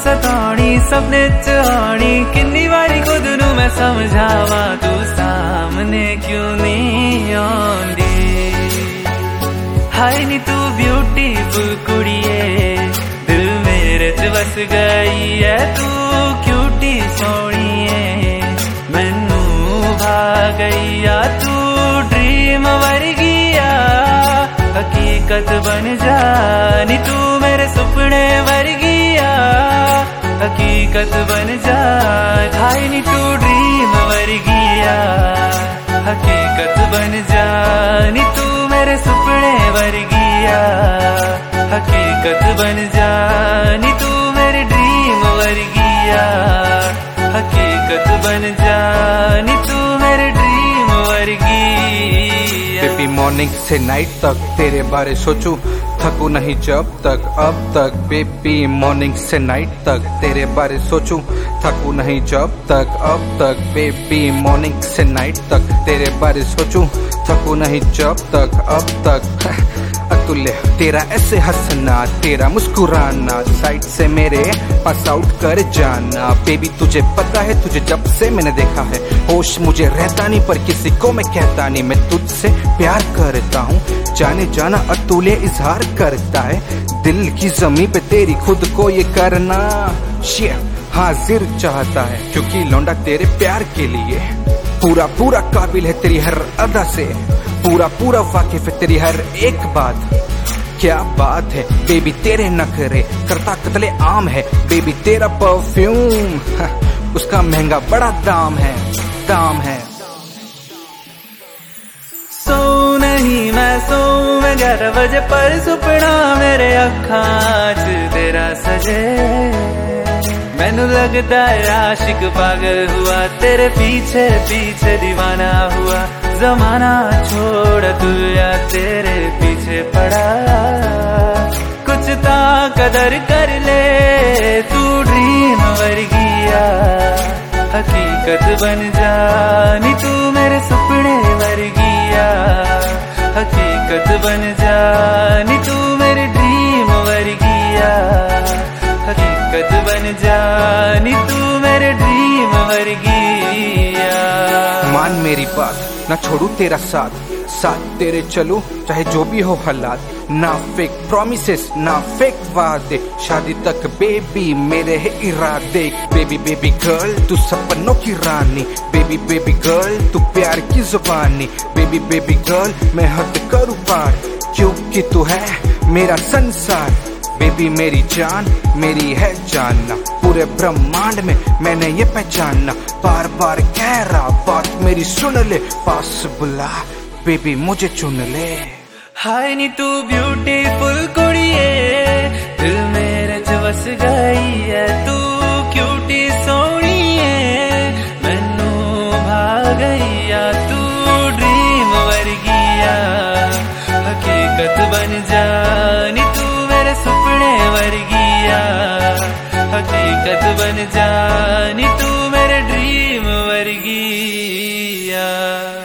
सतानी सपने चाणी किन्नी बारी खुद नू मैं समझावा तू सामने क्यों नहीं आंदी। हाय नी तू ब्यूटीफुल कुड़िए दिल मेरे च बस गई है तू क्यूटी सोहणीए मैनू भा गई आ तू ड्रीम वर्गिया हकीकत बन जा नी तू मेरे सुपने वर्गिया हकीकत बन जा। हाय नी तू ड्रीम वर्गिया हकीकत बन जा नी तू मेरे सुपने वर्गिया हकीकत बन जा नी तू मेरे ड्रीम वर्गिया हकीकत बन जा नी तू मेरे ड्रीम वर्गिया। बेबी मॉर्निंग से नाइट तक तेरे बारे सोचूं थकू नहीं जब तक अब तक। बेबी मॉर्निंग से नाइट तक तेरे बारे सोचूं थकू नहीं जब तक अब तक। बेबी मॉर्निंग से नाइट तक तेरे बारे सोचूं थकू नहीं जब तक अब तक। अतुल्य तेरा ऐसे हंसना तेरा मुस्कुराना साइड से मेरे पास आउट कर जाना। बेबी तुझे पता है तुझे जब से मैंने देखा है होश मुझे रहता नहीं पर किसी को मैं कहता नहीं मैं तुझसे प्यार करता हूँ। जाने जाना अतुल्य इजहार करता है दिल की जमीन पे तेरी खुद को ये करना हाजिर चाहता है क्योंकि लौंडा तेरे प्यार के लिए पूरा पूरा काबिल है तेरी हर अदा से पूरा पूरा वाकिफ है तेरी हर एक बात। क्या बात है बेबी तेरे नखरे करता कतले आम है बेबी तेरा परफ्यूम उसका महंगा बड़ा दाम है दाम है। सो नहीं मैं सो मैं 11 बजे पर सुपना मेरे अखां च तेरा सजे मैनू लगता है आशिक पागल हुआ तेरे पीछे पीछे दीवाना हुआ जमाना छोड़ दुनिया तेरे पीछे पड़ा कुछ ता कदर कर ले तू ड्रीम वर्गिया हकीकत बन जा नी तू मेरे सुपने वर्गिया हकीकत बन जा नी तू मेरे ड्रीम वर्गिया हकीकत बन जा नी तू मेरे ड्रीम वर्गिया। मान मेरी बात ना छोड़ू तेरा साथ साथ तेरे चलूं चाहे जो भी हो हालात ना फेक प्रॉमिसेस ना फेक वादे शादी तक बेबी मेरे है इरादे। बेबी बेबी गर्ल तू सपनों की रानी बेबी बेबी गर्ल तू प्यार की जुबानी बेबी बेबी गर्ल मैं हद करूँ पार क्योंकि तू है मेरा संसार। बेबी मेरी जान मेरी है जानना पूरे ब्रह्मांड में मैंने ये पहचानना बार बार कह रहा बात मेरी सुन ले पास बुला बेबी मुझे चुन ले। हाय नी तू ब्यूटीफुल कुड़िए दिल मेरे च बस गई है तू क्यूटी सोहणीए मैनू भा गई आ तू ड्रीम वर्गिया हकीकत बन जा नी तू मेरे सुपने वर्गिया हकीकत बन जा नी तू मेरे ड्रीम वर्गिया।